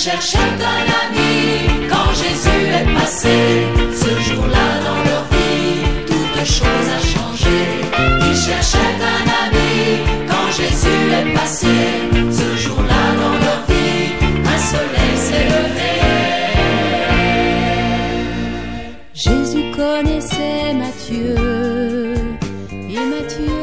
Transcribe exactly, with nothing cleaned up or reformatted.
cherchaient un ami quand Jésus est passé. Ce jour-là dans leur vie, toute chose a changé. Ils cherchaient un ami quand Jésus est passé. Ce jour-là dans leur vie, un soleil s'est levé. Jésus connaissait Matthieu, et Matthieu